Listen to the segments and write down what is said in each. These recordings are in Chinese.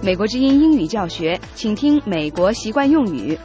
美国之音英语教学，请听美国习惯用语。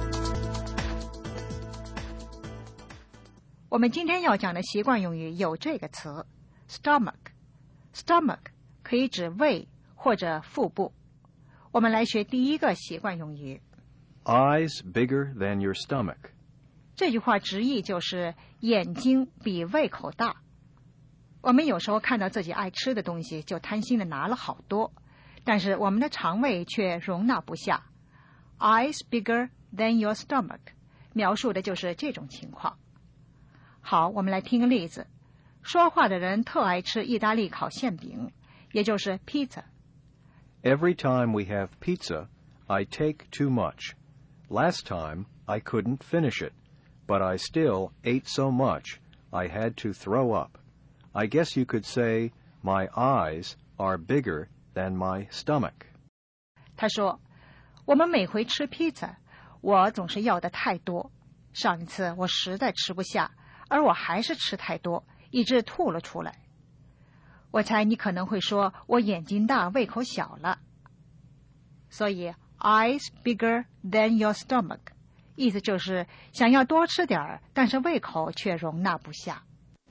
我们今天要讲的习惯用语有这个词 stomach 可以指胃或者腹部。我们来学第一个习惯用语 Eyes bigger than your stomach。 这句话直译就是眼睛比胃口大。我们有时候看到自己爱吃的东西就贪心的拿了好多，但是我们的肠胃却容纳不下。 Eyes bigger than your stomach 描述的就是这种情况。好，我们来听个例子。说话的人特爱吃意大利烤馅饼，也就是 pizza。 Every time we have pizza, I take too much. Last time, I couldn't finish it, but I still ate so much, I had to throw up. I guess you could say, my eyes are bigger than my stomach. 他说，我们每回吃披萨，我总是要的太多。上一次我实在吃不下，而我还是吃太多，以致吐了出来。我猜你可能会说，我眼睛大，胃口小了。所以 eyes bigger than your stomach 意思就是想要多吃点儿，但是胃口却容纳不下。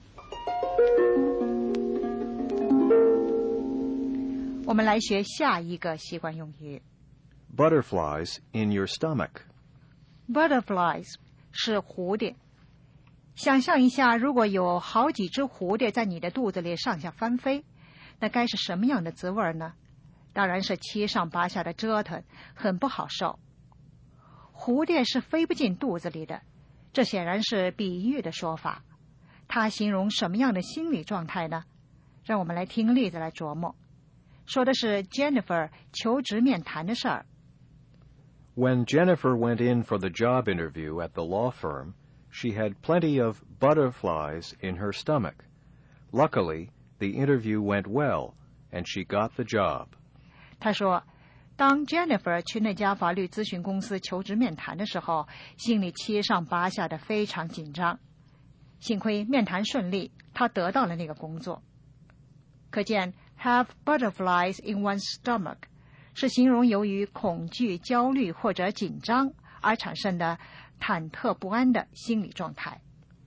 我们来学下一个习惯用语 Butterflies in your stomach. Butterflies 是蝴蝶。想象一下，如果有好几只蝴蝶在你的肚子里上下翻飞，那该是什么样的滋味呢？当然是七上八下的折腾，很不好受。蝴蝶是飞不进肚子里的，这显然是比喻的说法。它形容什么样的心理状态呢？让我们来听个例子来琢磨。说的是 Jennifer 求职面谈的事儿。 When Jennifer went in for the job interview at the law firm, she had plenty of butterflies in her stomach. Luckily, the interview went well, and she got the job. 他说，当 Jennifer 去那家法律咨询公司求职面谈的时候，心里七上八下的非常紧张。幸亏面谈顺利，她得到了那个工作。可见 have butterflies in one's stomach 是形容由于恐惧、焦虑或者紧张而产生的忐忑不安的心理状态。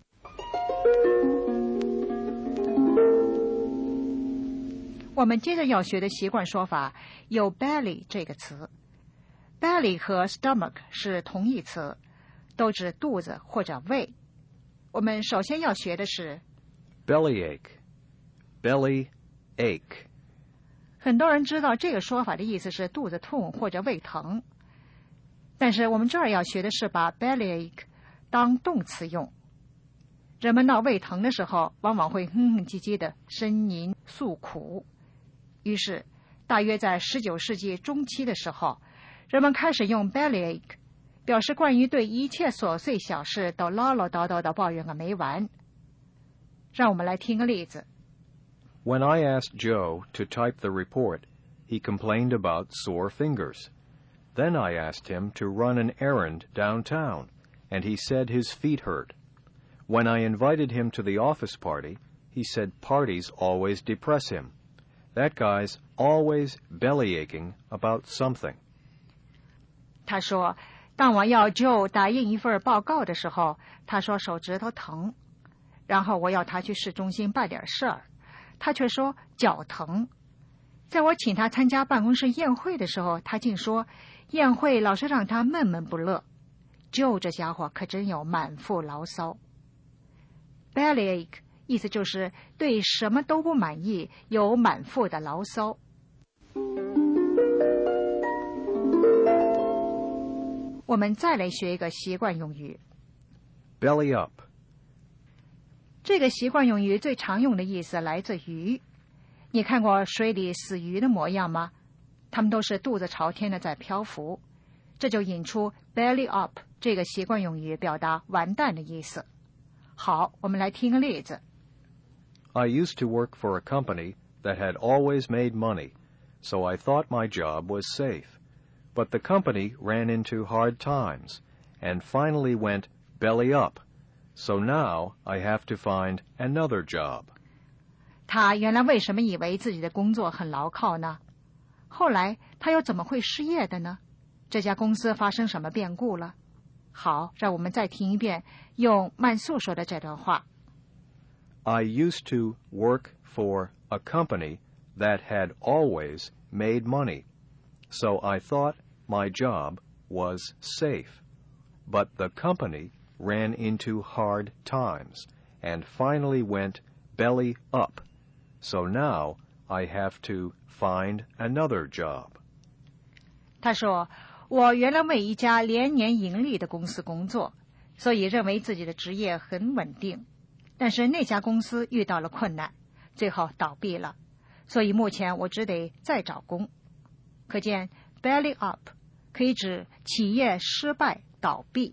我们接着要学的习惯说法有 belly 这个词。 belly 和 stomach 是同义词，都指肚子或者胃。我们首先要学的是 Bellyache. Belly ache. 很多人知道这个说法的意思是肚子痛或者胃疼，但是我们这儿要学的是把 bellyache 当动词用。人们闹胃疼的时候，往往会哼哼唧唧的呻吟诉苦。于是大约在19世纪中期的时候，人们开始用 bellyache 表示关于对一切琐碎小事都唠唠叨叨的抱怨个没完。让我们来听个例子。 When I asked Joe to type the report, he complained about sore fingers. Then I asked him to run an errand downtown, and he said his feet hurt. When I invited him to the office party, he said parties always depress him. That guy's always bellyaching about something. 他说，当我要 Joe 打印一份报告的时候，他说手指头疼。然后我要他去市中心办点事儿，他却说脚疼。在我请他参加办公室宴会的时候，他竟说宴会老是让他闷闷不乐。Joe 这家伙可真有满腹牢骚。Bellyache 意思就是对什么都不满意，有满腹的牢骚。我们再来学一个习惯用语 Belly up. 这个习惯用语最常用的意思来自鱼。你看过水里死鱼的模样吗？它们都是肚子朝天的在漂浮，这就引出 belly up 这个习惯用语，表达完蛋的意思。好，我们来听个例子。 I used to work for a company that had always made money, so I thought my job was safe. But the company ran into hard times and finally went belly up, so now I have to find another job. 他原来为什么以为自己的工作很牢靠呢？ 后来他又怎么会失业的呢？这家公司发生什么变故了？好，让我们再听一遍用慢速说的这段话。 I used to work for a company that had always made money, so I thought my job was safe. But the company ran into hard times and finally went belly up, so now I have to find another job. 他说，我原来为一家连年盈利的公司工作，所以认为自己的职业很稳定。但是那家公司遇到了困难，最后倒闭了，所以目前我只得再找工。可见 belly up 可以指企业失败倒闭。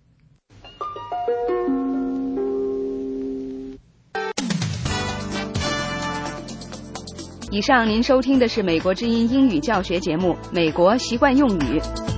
以上您收听的是美国之音英语教学节目《美国习惯用语》。